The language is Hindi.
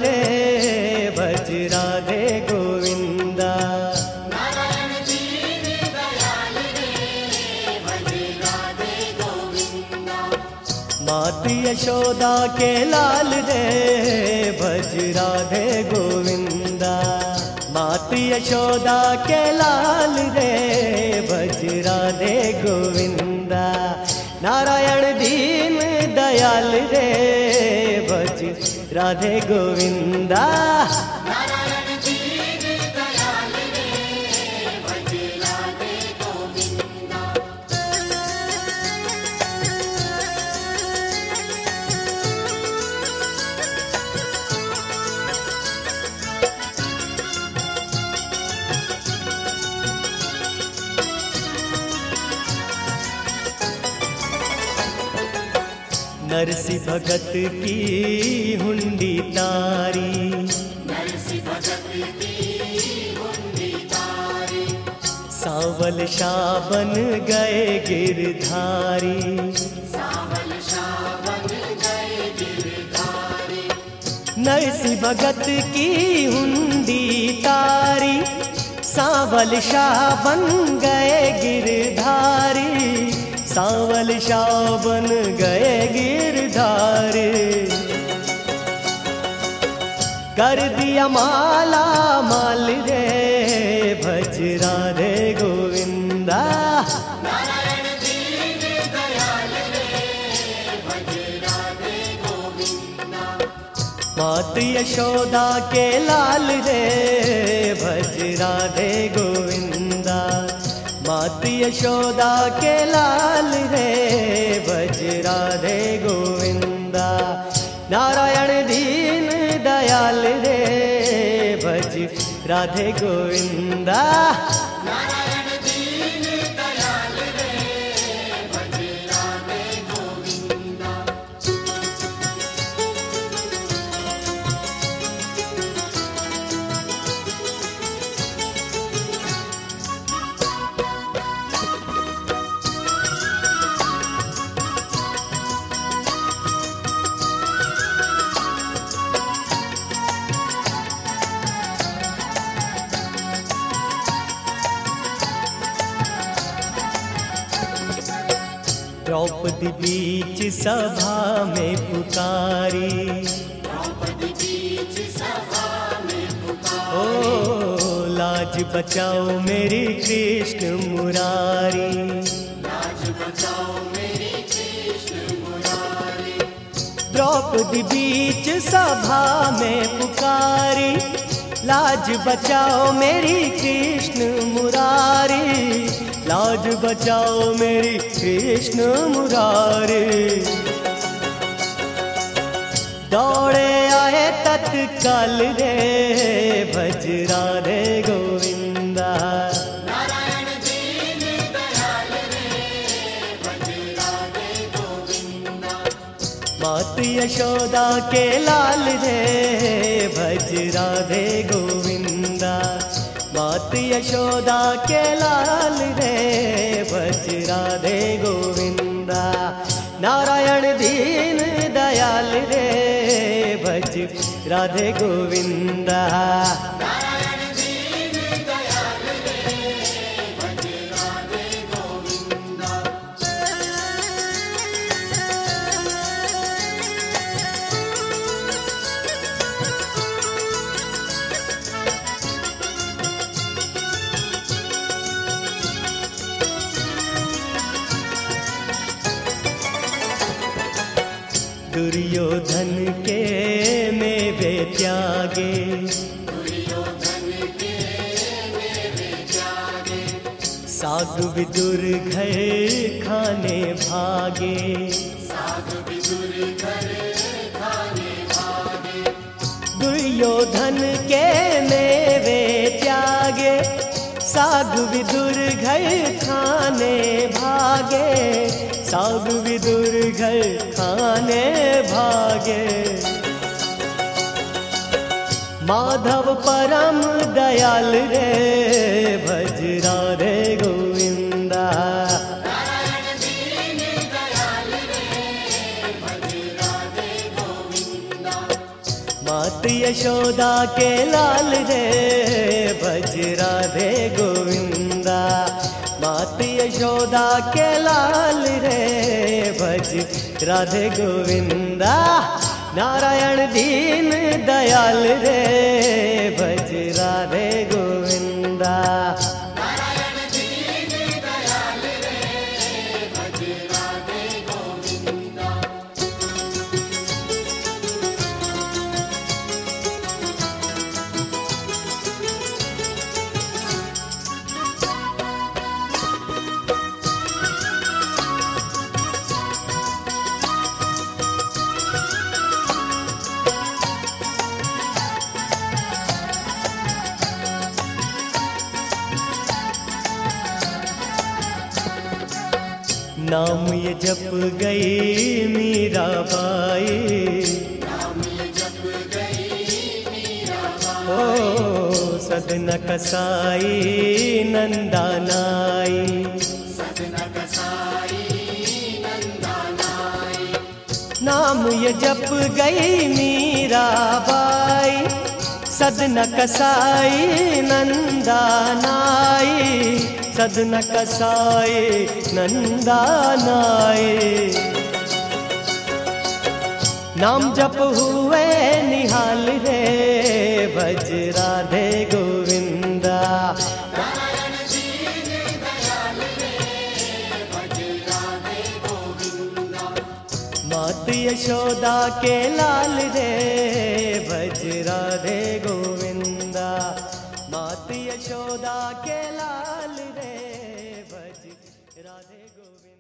रे भज राधे गोविंदा। नारायण दीन दयाल रे भज राधे गोविंदा। मात यशोदा के लाल रे भज राधे गोविंदा। मात यशोदा के लाल रे भज राधे गोविंदा। नारायण दीन दयाल रे भज राधे गोविंदा। नारायण दीन दयाल रे भज राधे गोविंदा। नरसी भगत की हुंडी तारी। नरसी भगत की हुंडी तारी। सांवल शाह बन गए गिरधारी। सावल शाह बन गए गिरधारी। नरसी भगत की हुंडी तारी। सांवल शाह बन गए गिरधारी। सांवल शाह बन गए गिरधारी। कर दिया माला माल रे भज राधे गोविंदा। नारायण दीन दयाल रे भज राधे गोविंदा। मात यशोदा के लाल रे भज राधे गोविंदा। मात यशोदा के लाल रे भज राधे गोविंदा। नारायण दीन दयाल रे भज राधे गोविंदा। नारायण दीन दयाल रे भज राधे गोविंदा। द्रौपदी बीच सभा में पुकारी। द्रौपदी बीच सभा में पुकारी। ओ लाज बचाओ मेरी कृष्ण मुरारी। लाज बचाओ मेरी कृष्ण मुरारी। द्रौपदी बीच सभा में पुकारी। लाज बचाओ मेरी कृष्ण मुरारी। लाज बचाओ मेरी कृष्ण मुरारी। दौड़े आए तत्काल रे भज राधे गोविंदा। नारायण दीन दयाल रे भज राधे गोविंदा। मात यशोदा के लाल रे भज राधे गोविंदा। मात यशोदा के लाल रे भज राधे गोविंदा। नारायण दीन दयाल रे भज राधे गोविंदा। नारायण दीन दयाल रे भज राधे गोविंदा। दुर्योधन के मेवे त्यागे। दुर्योधन के मेवे त्यागे। साग विदुर घर खाने भागे। साग विदुर घर खाने भागे। दुर्योधन के मेवे त्यागे। साग विदुर घर खाने भागे। साग विदुर घर खाने भागे। माधव परम दयाल रे भज राधे गोविंदा। नारायण दीन दयाल रे भज राधे गोविंदा। मात यशोदा के लाल रे भज राधे गोविंदा। मात यशोदा के लाल रे भज राधे गोविंदा। नारायण दीन दयाल रे भज राधे गोविंदा। नारायण दीन दयाल रे भज राधे गोविंदा। नाम ये जप गई मीराबाई। नाम ये जप गई मीराबाई। ओ सदन कसाई नंदानाई। सदन कसाई नंदानाई। नाम ये जप गई मीराबाई। सदन कसाई नंदानाई। सदन कसाई नंदानाई। नाम जप हुए निहाल रे भज राधे गोविंदा। नारायण दीन दयाल रे भज राधे गोविंदा। मात यशोदा के लाल रे भज राधे गोविंदा। मात यशोदा के लाल रे भज राधे गोविंदा।